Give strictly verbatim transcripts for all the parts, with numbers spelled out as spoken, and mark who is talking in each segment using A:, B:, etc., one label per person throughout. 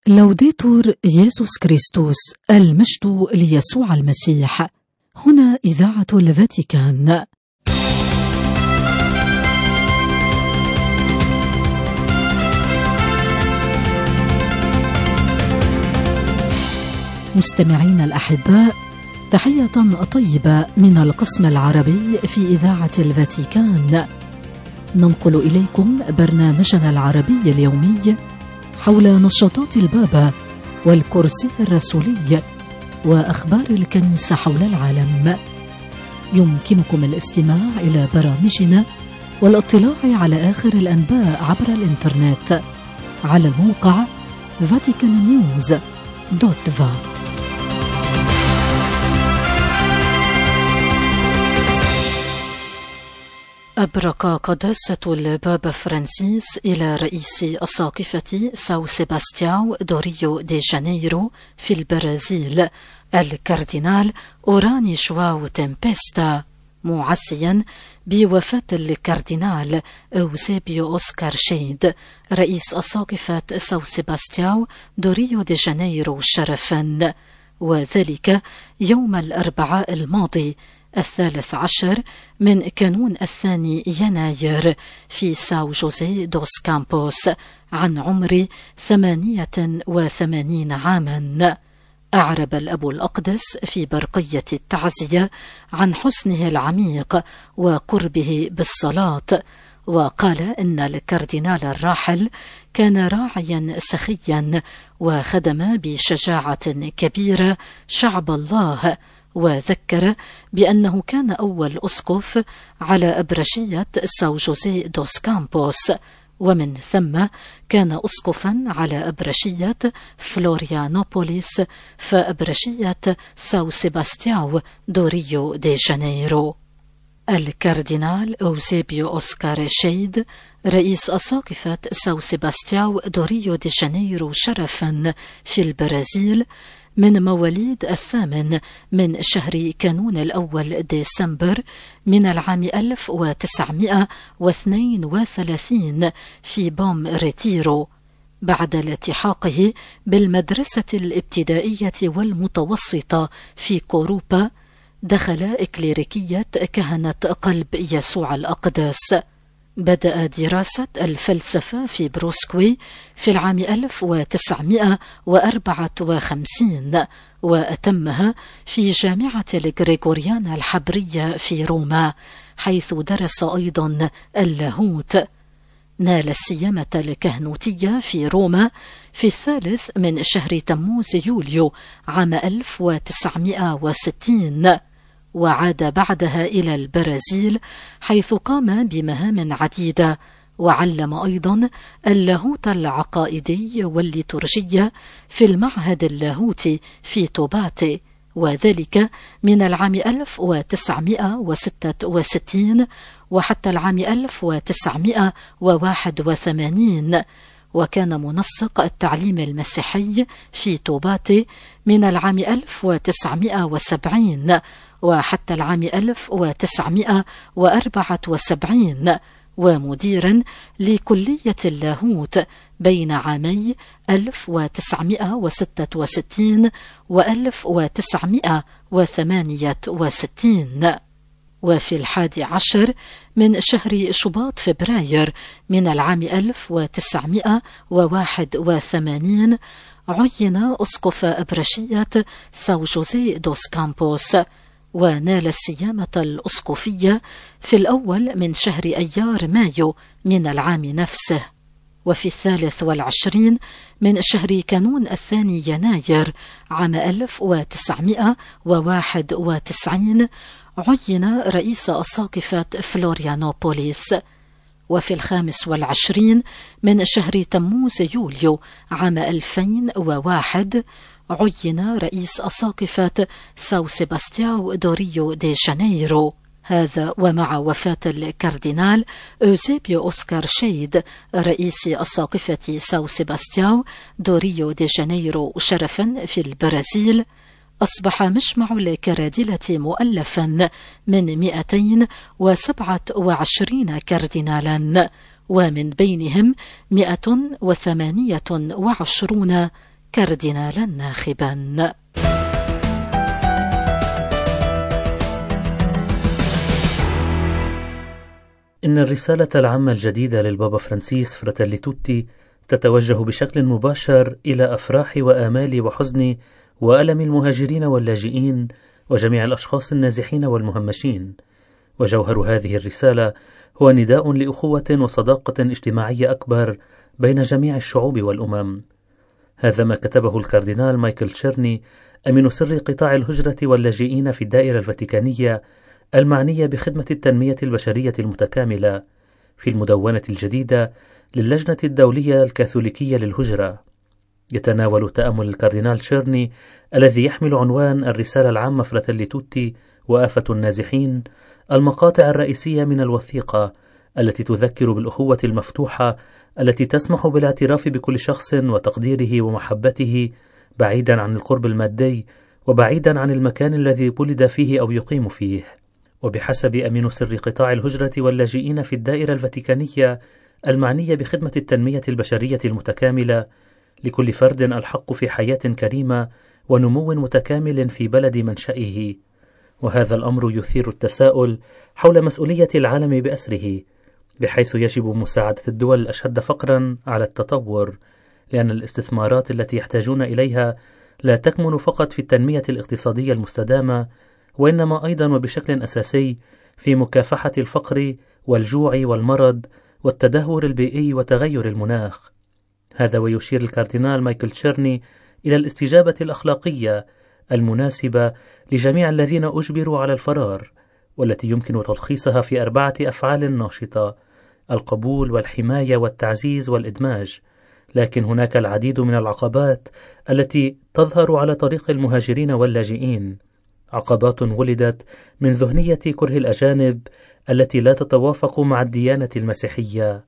A: لوديتور يسوع كريستوس، المجد ليسوع المسيح. هنا إذاعة الفاتيكان. مستمعين الأحباء، تحية طيبة من القسم العربي في إذاعة الفاتيكان. ننقل إليكم برنامجنا العربي اليومي حول نشاطات البابا والكرسي الرسولي وأخبار الكنيسة حول العالم. يمكنكم الاستماع إلى برامجنا والاطلاع على آخر الأنباء عبر الإنترنت على الموقع فاتيكان نيوز دوت فا. أبرك قداسة البابا فرانسيس إلى رئيس أساقفة ساو سيباستياو دو ريو دي جانيرو في البرازيل الكاردينال أوراني جواو تمبيستا، معزيا بوفاة الكاردينال أوزيبيو أوسكار شيد رئيس أساقفة ساو سيباستياو دو ريو دي جانيرو شرفا، وذلك يوم الأربعاء الماضي الثالث عشر من كانون الثاني يناير في ساو جوزي دوس كامبوس عن عمر ثمانية وثمانين عاما. أعرب الأب الأقدس في برقية التعزية عن حسنه العميق وقربه بالصلاة، وقال إن الكاردينال الراحل كان راعيا سخيا وخدم بشجاعة كبيرة شعب الله، وذكر بأنه كان أول أسقف على أبرشية ساو جوزي دوس كامبوس، ومن ثم كان أسقفا على أبرشية فلوريانوبوليس فأبرشية ساو سيباستياو دو ريو دي جانيرو. الكاردينال أوزيبيو أوسكار شيد رئيس أساقفة ساو سيباستياو دو ريو دي جانيرو شرفا في البرازيل من مواليد الثامن من شهر كانون الأول ديسمبر من العام ألف وتسعمائة واثنين وثلاثين في بوم ريتيرو، بعد الالتحاقه بالمدرسة الابتدائية والمتوسطة في كوروبا دخل إكليريكية كهنة قلب يسوع الأقدس. بدأ دراسة الفلسفة في بروسكوي في العام ألف وتسعمائة وأربعة وخمسين، وأتمها في جامعة الغريغوريانا الحبرية في روما، حيث درس أيضا اللاهوت. نال السيامة الكهنوتية في روما في الثالث من شهر تموز يوليو عام ألف وتسعمائة وستين، وعاد بعدها إلى البرازيل حيث قام بمهام عديدة، وعلم أيضا اللاهوت العقائدي والليتورجية في المعهد اللاهوتي في توباتي، وذلك من العام ألف وتسعمائة وستة وستين وحتى العام ألف وتسعمائة وواحد وثمانين، وكان منسق التعليم المسيحي في توباتي من العام ألف وتسعمائة وسبعين وحتى العام ألف وتسعمائة وأربعة وسبعين، ومديرا لكلية اللاهوت بين عامي ألف وتسعمائة وستة وستين وألف وتسعمائة وثمانية وستين. وفي الحادي عشر من شهر شباط فبراير من العام ألف وتسعمائة وواحد وثمانين عين أسقف أبرشية ساو جوزي دوس كامبوس، ونال السيامة الأسقفية في الأول من شهر أيار مايو من العام نفسه. وفي الثالث والعشرين من شهر كانون الثاني يناير عام ألف وتسعمائة وواحد وتسعين عين رئيس أساقفة فلوريانوبوليس. وفي الخامس والعشرين من شهر تموز يوليو عام ألفين وواحد عين رئيس أساقفة ساو سيباستياو دو ريو دي جانيرو. هذا ومع وفاة الكاردينال أوزيبيو أوسكار شيد رئيس أساقفة ساو سيباستياو دو ريو دي جانيرو شرفا في البرازيل، أصبح مجمع الكرادلة مؤلفا من مئتين وسبعة وعشرين كاردينالا، ومن بينهم مئة وثمانية وعشرون كاردينالا ناخبا.
B: إن الرسالة العامة الجديدة للبابا فرانسيس فراتيلي توتي تتوجه بشكل مباشر إلى أفراح وآمال وحزن وألم المهاجرين واللاجئين وجميع الأشخاص النازحين والمهمشين، وجوهر هذه الرسالة هو نداء لأخوة وصداقة اجتماعية أكبر بين جميع الشعوب والأمم. هذا ما كتبه الكاردينال مايكل تشيرني أمين سر قطاع الهجرة واللاجئين في الدائرة الفاتيكانية المعنية بخدمة التنمية البشرية المتكاملة في المدونة الجديدة للجنة الدولية الكاثوليكية للهجرة. يتناول تأمل الكاردينال تشيرني الذي يحمل عنوان الرسالة العامة فراتيلي توتي وآفة النازحين المقاطع الرئيسية من الوثيقة التي تذكر بالأخوة المفتوحة التي تسمح بالاعتراف بكل شخص وتقديره ومحبته بعيدا عن القرب المادي وبعيدا عن المكان الذي ولد فيه أو يقيم فيه. وبحسب أمين سر قطاع الهجرة واللاجئين في الدائرة الفاتيكانية المعنية بخدمة التنمية البشرية المتكاملة، لكل فرد الحق في حياة كريمة ونمو متكامل في بلد منشئه، وهذا الأمر يثير التساؤل حول مسؤولية العالم بأسره، بحيث يجب مساعدة الدول الأشد فقرا على التطور، لأن الاستثمارات التي يحتاجون إليها لا تكمن فقط في التنمية الاقتصادية المستدامة، وإنما أيضا وبشكل أساسي في مكافحة الفقر والجوع والمرض والتدهور البيئي وتغير المناخ. هذا ويشير الكاردينال مايكل تشيرني إلى الاستجابة الأخلاقية المناسبة لجميع الذين أجبروا على الفرار، والتي يمكن تلخيصها في أربعة أفعال ناشطة: القبول والحماية والتعزيز والإدماج. لكن هناك العديد من العقبات التي تظهر على طريق المهاجرين واللاجئين، عقبات ولدت من ذهنية كره الأجانب التي لا تتوافق مع الديانة المسيحية.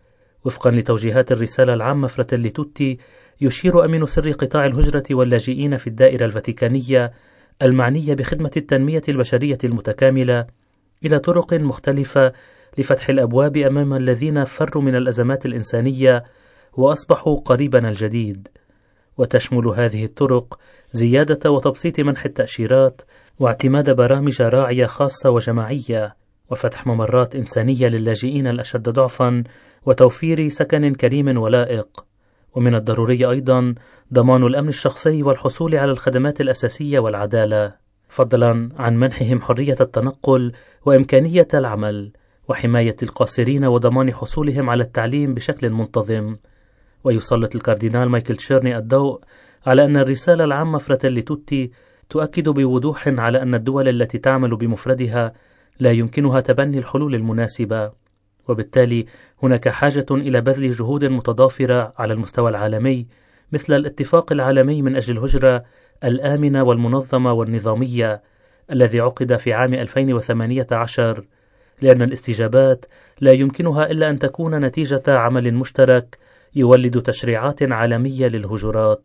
B: وفقا لتوجيهات الرسالة العامة فراتيلي توتي، يشير أمين سر قطاع الهجرة واللاجئين في الدائرة الفاتيكانية المعنية بخدمة التنمية البشرية المتكاملة إلى طرق مختلفة لفتح الأبواب أمام الذين فروا من الأزمات الإنسانية وأصبحوا قريبنا الجديد. وتشمل هذه الطرق زيادة وتبسيط منح التأشيرات واعتماد برامج راعية خاصة وجماعية، وفتح ممرات إنسانية للاجئين الأشد ضعفا، وتوفير سكن كريم ولائق. ومن الضروري أيضا ضمان الأمن الشخصي والحصول على الخدمات الأساسية والعدالة، فضلا عن منحهم حرية التنقل وإمكانية العمل وحماية القاصرين وضمان حصولهم على التعليم بشكل منتظم. ويسلط الكاردينال مايكل تشيرني الضوء على أن الرسالة العامة فراتيلي توتي تؤكد بوضوح على أن الدول التي تعمل بمفردها لا يمكنها تبني الحلول المناسبة، وبالتالي هناك حاجة إلى بذل جهود متضافرة على المستوى العالمي، مثل الاتفاق العالمي من أجل الهجرة الآمنة والمنظمة والنظامية الذي عقد في عام ألفين وثمانية عشر، لأن الاستجابات لا يمكنها إلا أن تكون نتيجة عمل مشترك يولد تشريعات عالمية للهجرات.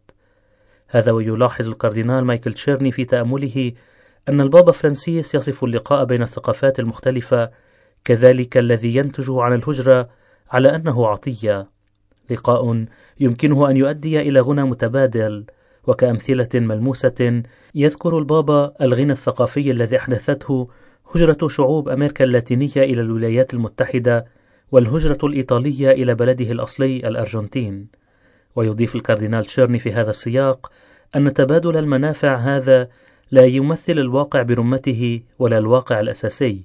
B: هذا ويلاحظ الكاردينال مايكل تشيرني في تأمله أن البابا فرانسيس يصف اللقاء بين الثقافات المختلفة كذلك الذي ينتج عن الهجرة على أنه عطية، لقاء يمكنه أن يؤدي إلى غنى متبادل. وكأمثلة ملموسة يذكر البابا الغنى الثقافي الذي أحدثته هجرة شعوب أمريكا اللاتينية إلى الولايات المتحدة والهجرة الإيطالية إلى بلده الأصلي الأرجنتين. ويضيف الكاردينال تشيرني في هذا السياق أن تبادل المنافع هذا لا يمثل الواقع برمته ولا الواقع الأساسي،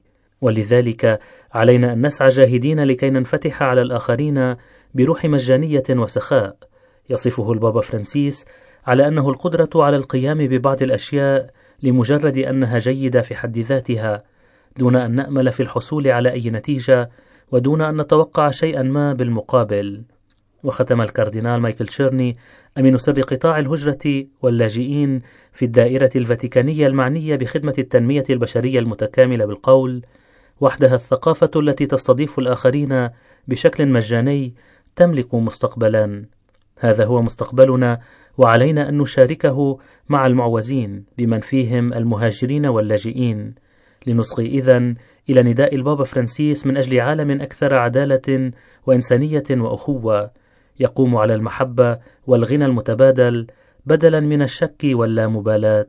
B: ولذلك علينا أن نسعى جاهدين لكي ننفتح على الآخرين بروح مجانية وسخاء. يصفه البابا فرانسيس على أنه القدرة على القيام ببعض الأشياء لمجرد أنها جيدة في حد ذاتها، دون أن نأمل في الحصول على أي نتيجة ودون أن نتوقع شيئا ما بالمقابل. وختم الكاردينال مايكل تشيرني أمين سر قطاع الهجرة واللاجئين في الدائرة الفاتيكانية المعنية بخدمة التنمية البشرية المتكاملة بالقول: وحدها الثقافة التي تستضيف الآخرين بشكل مجاني تملك مستقبلا. هذا هو مستقبلنا، وعلينا أن نشاركه مع المعوزين بمن فيهم المهاجرين واللاجئين، لنصغي إذن إلى نداء البابا فرانسيس من أجل عالم أكثر عدالة وإنسانية وأخوة، يقوم على المحبة والغنى المتبادل بدلا من الشك واللامبالاة.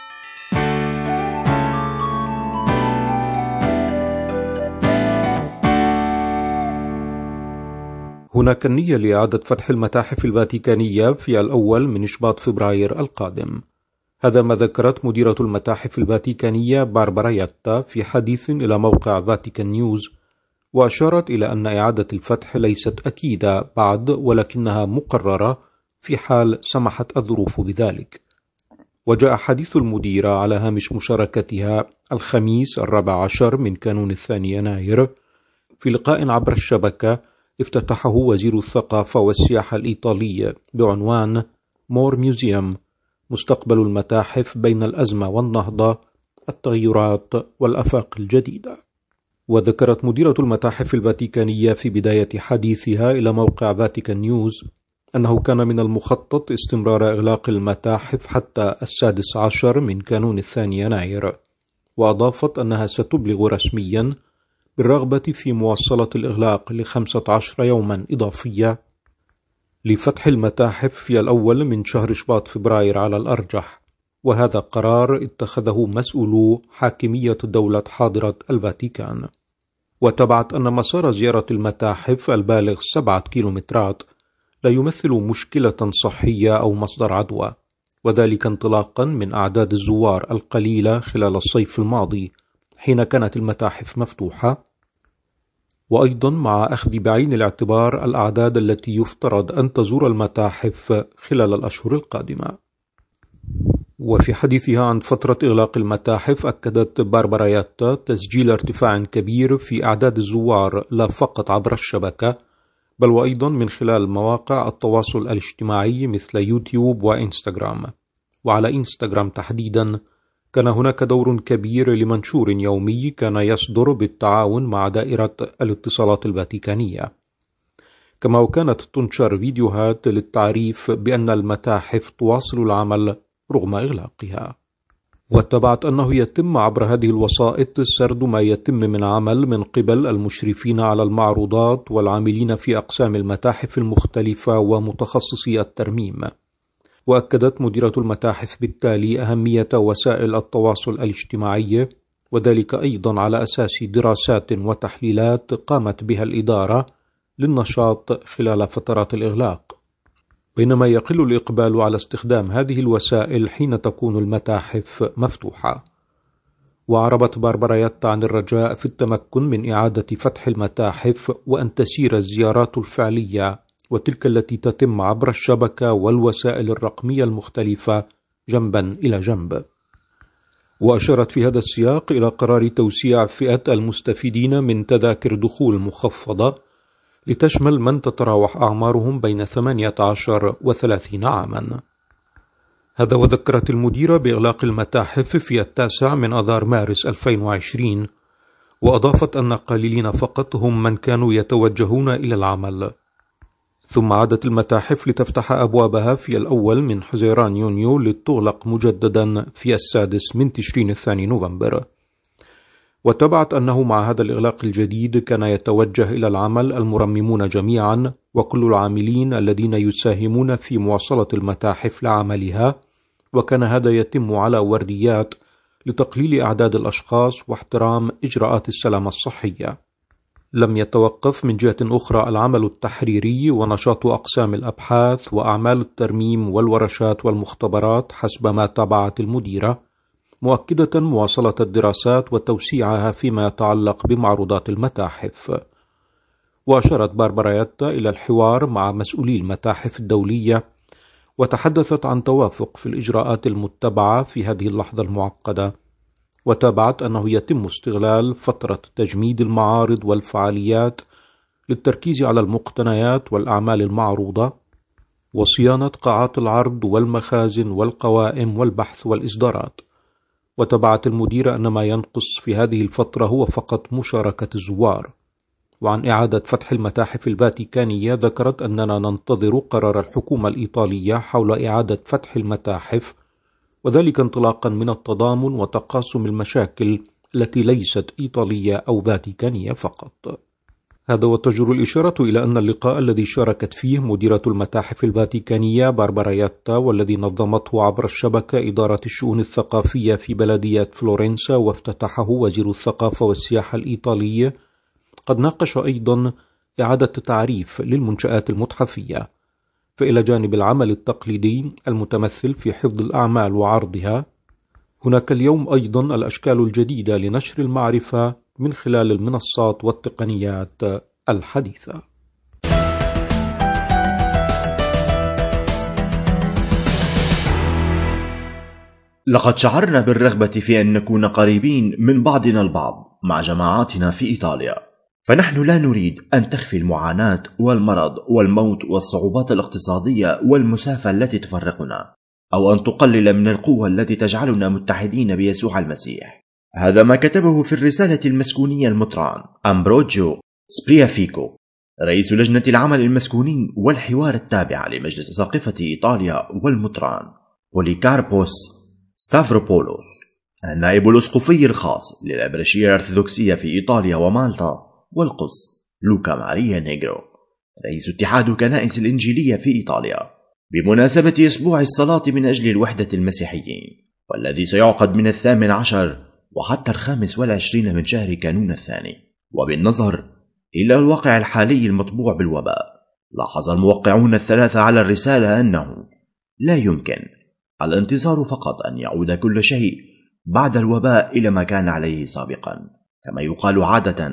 C: هناك النية لإعادة فتح المتاحف الفاتيكانية في الأول من شباط فبراير القادم. هذا ما ذكرت مديرة المتاحف الفاتيكانية باربرا ياتا في حديث إلى موقع فاتيكان نيوز، وأشارت إلى أن إعادة الفتح ليست أكيدة بعد، ولكنها مقررة في حال سمحت الظروف بذلك. وجاء حديث المديرة على هامش مشاركتها الخميس الرابع عشر من كانون الثاني يناير في لقاء عبر الشبكة افتتحه وزير الثقافة والسياحة الإيطالي بعنوان مور ميوزيوم، مستقبل المتاحف بين الأزمة والنهضة، التغيرات والآفاق الجديدة. وذكرت مديرة المتاحف الفاتيكانية في بداية حديثها إلى موقع فاتيكان نيوز أنه كان من المخطط استمرار إغلاق المتاحف حتى السادس عشر من كانون الثاني يناير، وأضافت أنها ستبلغ رسميا بالرغبة في مواصلة الإغلاق لخمسة عشر يوما إضافية لفتح المتاحف في الأول من شهر شباط فبراير على الأرجح، وهذا قرار اتخذه مسؤولو حاكمية دولة حاضرة الفاتيكان. وتبعت أن مسار زيارة المتاحف البالغ سبعة كيلومترات لا يمثل مشكلة صحية أو مصدر عدوى، وذلك انطلاقا من أعداد الزوار القليلة خلال الصيف الماضي حين كانت المتاحف مفتوحة، وأيضا مع أخذ بعين الاعتبار الأعداد التي يفترض أن تزور المتاحف خلال الأشهر القادمة. وفي حديثها عن فترة إغلاق المتاحف أكدت باربرا ياتا تسجيل ارتفاع كبير في أعداد الزوار لا فقط عبر الشبكة بل وأيضا من خلال مواقع التواصل الاجتماعي مثل يوتيوب وإنستغرام. وعلى إنستغرام تحديدا كان هناك دور كبير لمنشور يومي كان يصدر بالتعاون مع دائرة الاتصالات الفاتيكانية، كما وكانت تنشر فيديوهات للتعريف بأن المتاحف تواصل العمل رغم إغلاقها. واتبعت أنه يتم عبر هذه الوسائط سرد ما يتم من عمل من قبل المشرفين على المعروضات والعاملين في أقسام المتاحف المختلفة ومتخصصي الترميم. وأكدت مديرة المتاحف بالتالي أهمية وسائل التواصل الاجتماعي، وذلك أيضا على أساس دراسات وتحليلات قامت بها الإدارة للنشاط خلال فترات الإغلاق، بينما يقل الإقبال على استخدام هذه الوسائل حين تكون المتاحف مفتوحة. وعربت باربرا ياتا عن الرجاء في التمكن من إعادة فتح المتاحف وأن تسير الزيارات الفعلية وتلك التي تتم عبر الشبكة والوسائل الرقمية المختلفة جنبا إلى جنب. وأشارت في هذا السياق إلى قرار توسيع فئة المستفيدين من تذاكر دخول مخفضة لتشمل من تتراوح أعمارهم بين ثمانية عشر وثلاثين عاما. هذا وذكرت المديرة بإغلاق المتاحف في التاسع من أذار مارس ألفين وعشرين، وأضافت أن قليلين فقط هم من كانوا يتوجهون إلى العمل. ثم عادت المتاحف لتفتح أبوابها في الأول من حزيران يونيو لتغلق مجددا في السادس من تشرين الثاني نوفمبر. وتبعت أنه مع هذا الإغلاق الجديد كان يتوجه إلى العمل المرممون جميعا وكل العاملين الذين يساهمون في مواصلة المتاحف لعملها، وكان هذا يتم على ورديات لتقليل أعداد الأشخاص واحترام إجراءات السلامة الصحية. لم يتوقف من جهة أخرى العمل التحريري ونشاط أقسام الأبحاث وأعمال الترميم والورشات والمختبرات حسب ما تابعت المديرة، مؤكدة مواصلة الدراسات وتوسيعها فيما يتعلق بمعروضات المتاحف. وأشارت باربرا ياتا إلى الحوار مع مسؤولي المتاحف الدولية، وتحدثت عن توافق في الإجراءات المتبعة في هذه اللحظة المعقدة، وتابعت أنه يتم استغلال فترة تجميد المعارض والفعاليات للتركيز على المقتنيات والأعمال المعروضة وصيانة قاعات العرض والمخازن والقوائم والبحث والإصدارات. وتبعت المديرة أن ما ينقص في هذه الفترة هو فقط مشاركة الزوار. وعن إعادة فتح المتاحف الفاتيكانية ذكرت أننا ننتظر قرار الحكومة الإيطالية حول إعادة فتح المتاحف، وذلك انطلاقا من التضامن وتقاسم المشاكل التي ليست إيطالية أو فاتيكانية فقط. هذا وتجر الإشارة إلى أن اللقاء الذي شاركت فيه مديرة المتاحف الفاتيكانية باربارا ياتا، والذي نظمته عبر الشبكة إدارة الشؤون الثقافية في بلدية فلورنسا وافتتحه وزير الثقافة والسياحة الإيطالي، قد ناقش أيضا إعادة تعريف للمنشآت المتحفية. فإلى جانب العمل التقليدي المتمثل في حفظ الأعمال وعرضها، هناك اليوم أيضا الأشكال الجديدة لنشر المعرفة من خلال المنصات والتقنيات الحديثة.
D: لقد شعرنا بالرغبة في أن نكون قريبين من بعضنا البعض مع جماعاتنا في إيطاليا، فنحن لا نريد أن تخفي المعاناة والمرض والموت والصعوبات الاقتصادية والمسافة التي تفرقنا، أو أن تقلل من القوة التي تجعلنا متحدين بيسوع المسيح. هذا ما كتبه في الرسالة المسكونية المطران أمبروجيو سبريافيكو، رئيس لجنة العمل المسكوني والحوار التابعة لمجلس أساقفة إيطاليا والمطران بوليكاربوس ستافروبولوس، النائب الأسقفي الخاص للأبرشية الأرثوذكسية في إيطاليا ومالطا والقس لوكا ماريا نيغرو، رئيس اتحاد كنائس الإنجيلية في إيطاليا، بمناسبة أسبوع الصلاة من أجل الوحدة المسيحيين، والذي سيعقد من الثامن عشر وحتى الخامس والعشرين من شهر كانون الثاني. وبالنظر إلى الواقع الحالي المطبوع بالوباء، لاحظ الموقعون الثلاثة على الرسالة أنه لا يمكن الانتظار فقط أن يعود كل شيء بعد الوباء إلى ما كان عليه سابقا كما يقال عادة،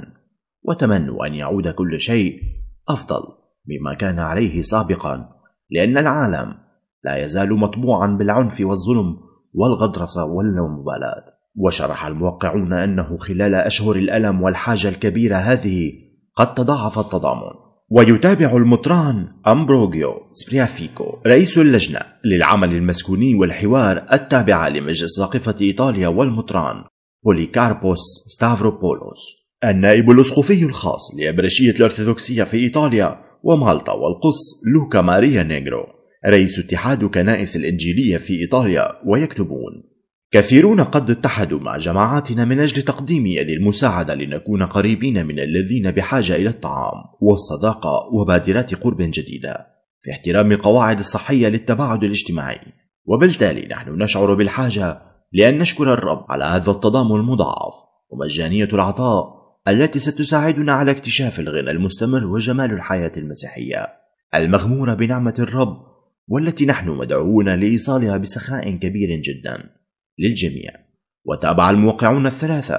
D: وتمنوا أن يعود كل شيء أفضل مما كان عليه سابقا، لأن العالم لا يزال مطبوعا بالعنف والظلم والغطرسة واللامبالاة. وشرح الموقعون أنه خلال أشهر الألم والحاجة الكبيرة هذه قد تضاعف التضامن. ويتابع المطران أمبروجيو سبريافيكو، رئيس اللجنة للعمل المسكوني والحوار التابعة لمجلس أساقفة إيطاليا والمطران بوليكاربوس ستافروبولوس، النائب الأسقفي الخاص لأبرشية الأرثوذكسية في إيطاليا ومالطا والقس لوكا ماريا نيغرو، رئيس اتحاد كنائس الإنجيلية في إيطاليا، ويكتبون: كثيرون قد اتحدوا مع جماعاتنا من أجل تقديم يد المساعدة لنكون قريبين من الذين بحاجة إلى الطعام والصداقة وبادرات قرب جديدة في احترام قواعد الصحية للتباعد الاجتماعي. وبالتالي نحن نشعر بالحاجة لأن نشكر الرب على هذا التضامن المضاعف ومجانية العطاء التي ستساعدنا على اكتشاف الغنى المستمر وجمال الحياة المسيحية المغمورة بنعمة الرب، والتي نحن مدعوون لإيصالها بسخاء كبير جدا للجميع. وتابع الموقعون الثلاثة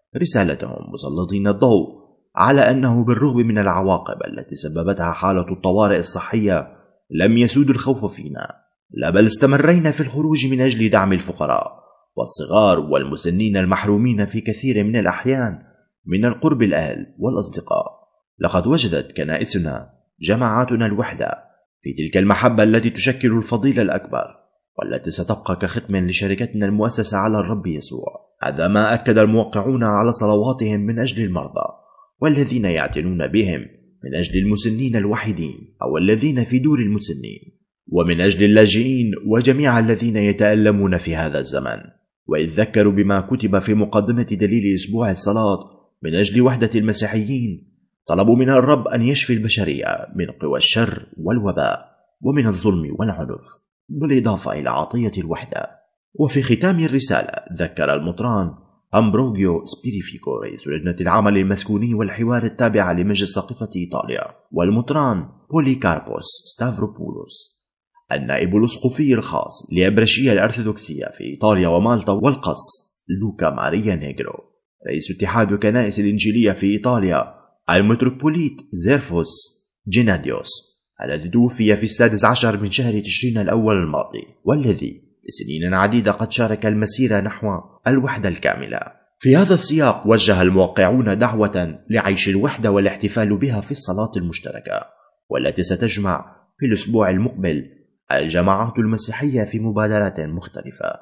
D: رسالتهم مسلطين الضوء على أنه بالرغم من العواقب التي سببتها حالة الطوارئ الصحية لم يسود الخوف فينا، لا بل استمرينا في الخروج من أجل دعم الفقراء والصغار والمسنين المحرومين في كثير من الأحيان من القرب الأهل والأصدقاء. لقد وجدت كنائسنا جماعاتنا الوحدة في تلك المحبة التي تشكل الفضيلة الأكبر، والتي ستبقى كختم لشركتنا المؤسسة على الرب يسوع. هذا ما أكد الموقعون على صلواتهم من أجل المرضى والذين يعتنون بهم، من أجل المسنين الوحيدين أو الذين في دور المسنين، ومن أجل اللاجئين وجميع الذين يتألمون في هذا الزمن. وإذ ذكروا بما كتب في مقدمة دليل أسبوع الصلاة من أجل وحدة المسيحيين، طلبوا من الرب أن يشفي البشرية من قوى الشر والوباء ومن الظلم والعنف، بالإضافة إلى عطية الوحدة. وفي ختام الرسالة ذكر المطران أمبروجيو سبيريفيكو، رئيس لجنة العمل المسكوني والحوار التابعة لمجلس أساقفة إيطاليا، والمطران بوليكاربوس ستافروبولوس، النائب الأسقفي الخاص لأبرشية الأرثوذكسية في إيطاليا ومالطا، والقس لوكا ماريا نيغرو، رئيس اتحاد كنائس الإنجيلية في إيطاليا، المتروبوليت زيرفوس جيناديوس، الذي توفي في السادس عشر من شهر تشرين الأول الماضي، والذي لسنين عديدة قد شارك المسيرة نحو الوحدة الكاملة. في هذا السياق وجه الموقعون دعوة لعيش الوحدة والاحتفال بها في الصلاة المشتركة، والتي ستجمع في الأسبوع المقبل الجماعات المسيحية في مبادرات مختلفة.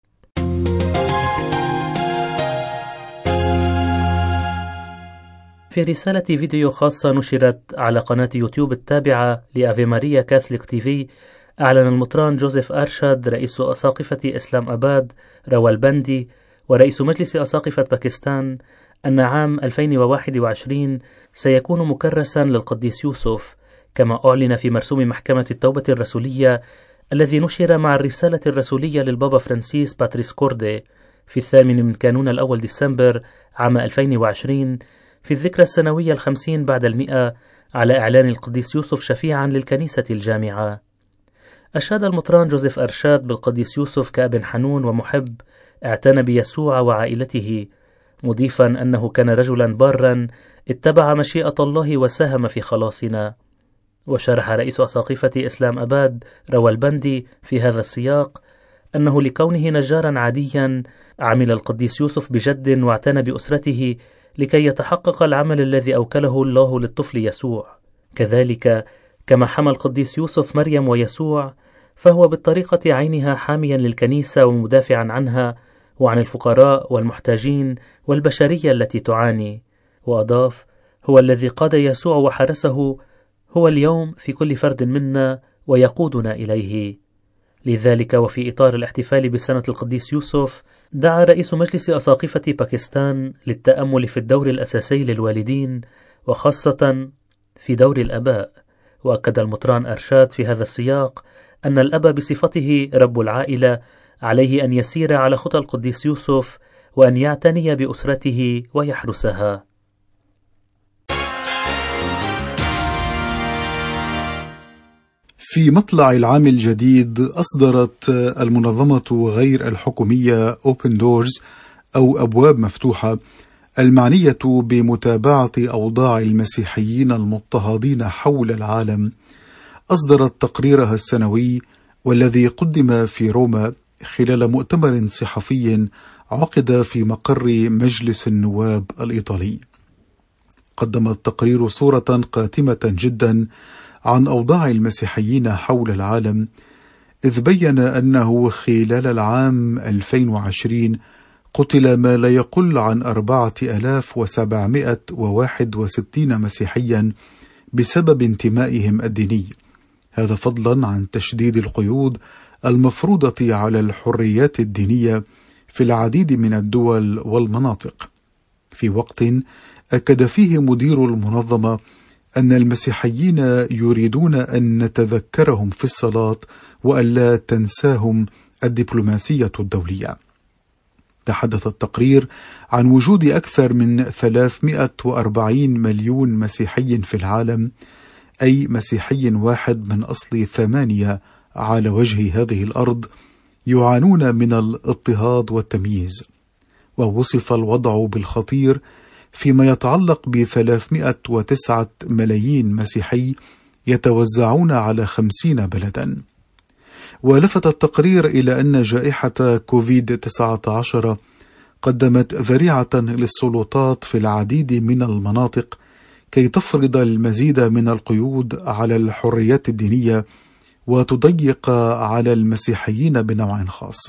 B: في رسالة فيديو خاصة نشرت على قناة يوتيوب التابعة لأفي ماريا كاثوليك تي في، أعلن المطران جوزيف أرشاد رئيس أساقفة إسلام أباد راولبندي ورئيس مجلس أساقفة باكستان أن عام ألفين وواحد وعشرين سيكون مكرسا للقديس يوسف، كما أعلن في مرسوم محكمة التوبة الرسولية الذي نشر مع الرسالة الرسولية للبابا فرانسيس باتريس كوردي في الثامن من كانون الأول ديسمبر عام ألفين وعشرين في الذكرى السنوية الخمسين بعد المئة على إعلان القديس يوسف شفيعا للكنيسة الجامعة. أشاد المطران جوزيف أرشاد بالقديس يوسف كأب حنون ومحب اعتنى بيسوع وعائلته، مضيفا أنه كان رجلا بارا اتبع مشيئة الله وساهم في خلاصنا. وشرح رئيس أساقفة إسلام أباد روى البندي في هذا السياق أنه لكونه نجارا عاديا عمل القديس يوسف بجد واعتنى بأسرته لكي يتحقق العمل الذي أوكله الله للطفل يسوع. كذلك كما حمى القديس يوسف مريم ويسوع، فهو بالطريقة عينها حاميا للكنيسة ومدافعا عنها وعن الفقراء والمحتاجين والبشرية التي تعاني. وأضاف: هو الذي قاد يسوع وحرسه، هو اليوم في كل فرد منا ويقودنا إليه. لذلك وفي إطار الاحتفال بسنة القديس يوسف، دعا رئيس مجلس أساقفة باكستان للتأمل في الدور الأساسي للوالدين، وخاصة في دور الأباء. وأكد المطران أرشاد في هذا السياق أن الأب بصفته رب العائلة عليه أن يسير على خطى القديس يوسف وأن يعتني بأسرته ويحرسها.
E: في مطلع العام الجديد أصدرت المنظمة غير الحكومية Open Doors أو أبواب مفتوحة المعنية بمتابعة أوضاع المسيحيين المضطهدين حول العالم، أصدرت تقريرها السنوي والذي قدم في روما خلال مؤتمر صحفي عقد في مقر مجلس النواب الإيطالي. قدم التقرير صورة قاتمة جدا عن أوضاع المسيحيين حول العالم، إذ بين أنه خلال العام ألفين وعشرين قتل ما لا يقل عن أربعة آلاف وسبعمائة وواحد وستين مسيحيا بسبب انتمائهم الديني، هذا فضلا عن تشديد القيود المفروضة على الحريات الدينية في العديد من الدول والمناطق، في وقت أكد فيه مدير المنظمة أن المسيحيين يريدون أن نتذكرهم في الصلاة وألا تنساهم الدبلوماسية الدولية. تحدث التقرير عن وجود أكثر من ثلاثمائة وأربعين مليون مسيحي في العالم، أي مسيحي واحد من أصل ثمانية على وجه هذه الأرض يعانون من الاضطهاد والتمييز. ووصف الوضع بالخطير فيما يتعلق بثلاثمائة وتسعة ملايين مسيحي يتوزعون على خمسين بلدا. ولفت التقرير إلى أن جائحة كوفيد تسعة عشر قدمت ذريعة للسلطات في العديد من المناطق كي تفرض المزيد من القيود على الحريات الدينية وتضيق على المسيحيين بنوع خاص.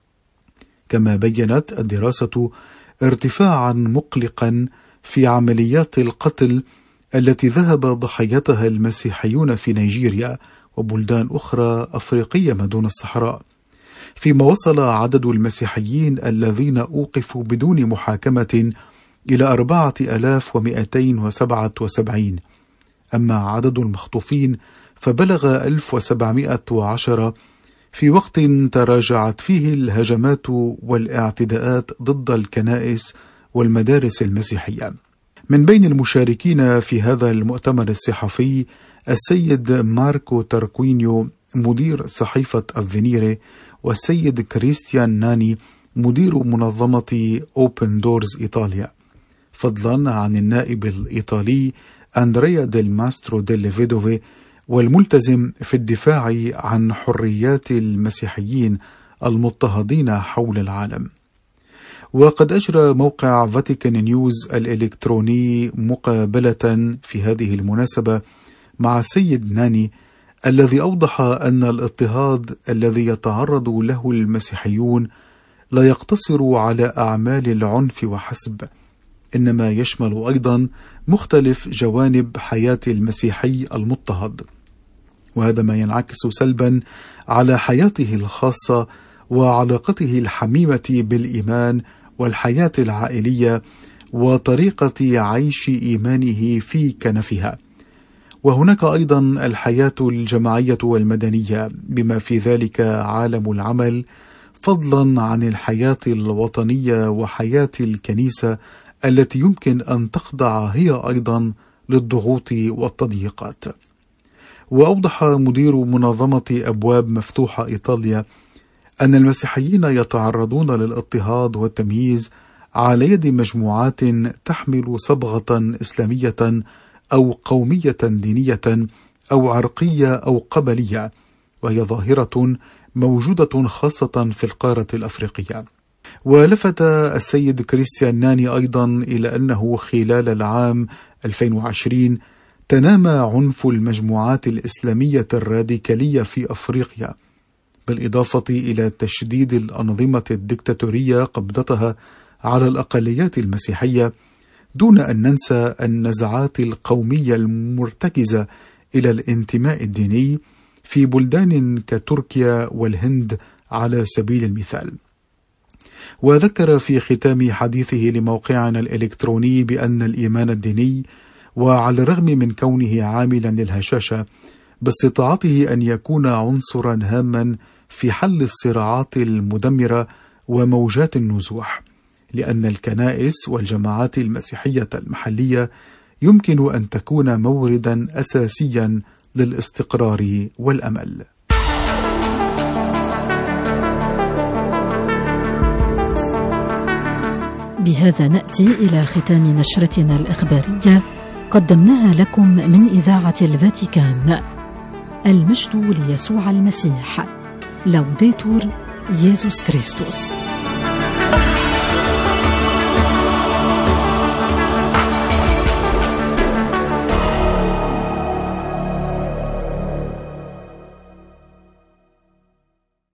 E: كما بيّنت الدراسة ارتفاعا مقلقا في عمليات القتل التي ذهب ضحيتها المسيحيون في نيجيريا وبلدان أخرى أفريقية ما دون الصحراء، فيما وصل عدد المسيحيين الذين أوقفوا بدون محاكمة إلى أربعة آلاف ومئتين وسبعة وسبعين، أما عدد المخطوفين فبلغ ألف وسبعمائة وعشرة، في وقت تراجعت فيه الهجمات والاعتداءات ضد الكنائس والمدارس المسيحية. من بين المشاركين في هذا المؤتمر الصحفي السيد ماركو تاركوينيو مدير صحيفة أفينيري، والسيد كريستيان ناني مدير منظمة أوبن دورز إيطاليا، فضلا عن النائب الإيطالي أندريا ديل ماسترو ديل فيدوفي والملتزم في الدفاع عن حريات المسيحيين المضطهدين حول العالم. وقد أجرى موقع فاتيكان نيوز الإلكتروني مقابلة في هذه المناسبة مع السيد ناني، الذي أوضح أن الاضطهاد الذي يتعرض له المسيحيون لا يقتصر على أعمال العنف وحسب، إنما يشمل أيضا مختلف جوانب حياة المسيحي المضطهد، وهذا ما ينعكس سلبا على حياته الخاصة وعلاقته الحميمة بالإيمان والحياة العائلية وطريقة عيش إيمانه في كنفها. وهناك أيضا الحياة الجماعية والمدنية بما في ذلك عالم العمل، فضلا عن الحياة الوطنية وحياة الكنيسة التي يمكن أن تخضع هي أيضا للضغوط والتضييقات. وأوضح مدير منظمة أبواب مفتوحة إيطاليا أن المسيحيين يتعرضون للاضطهاد والتمييز على يد مجموعات تحمل صبغة إسلامية أو قومية دينية أو عرقية أو قبلية، وهي ظاهرة موجودة خاصة في القارة الأفريقية. ولفت السيد كريستيان ناني أيضا إلى أنه خلال العام ألفين وعشرين تنامى عنف المجموعات الإسلامية الراديكالية في أفريقيا، بالإضافة إلى تشديد الأنظمة الدكتاتورية قبضتها على الأقليات المسيحية، دون أن ننسى النزعات القومية المرتكزة إلى الانتماء الديني في بلدان كتركيا والهند على سبيل المثال. وذكر في ختام حديثه لموقعنا الإلكتروني بأن الإيمان الديني، وعلى الرغم من كونه عاملا للهشاشة، باستطاعته أن يكون عنصرا هاما في حل الصراعات المدمرة وموجات النزوح، لأن الكنائس والجماعات المسيحية المحلية يمكن أن تكون موردا أساسيا للاستقرار والأمل.
A: بهذا نأتي إلى ختام نشرتنا الإخبارية، قدمناها لكم من إذاعة الفاتيكان. المجد ليسوع المسيح. لوديتور يسوع كريستوس.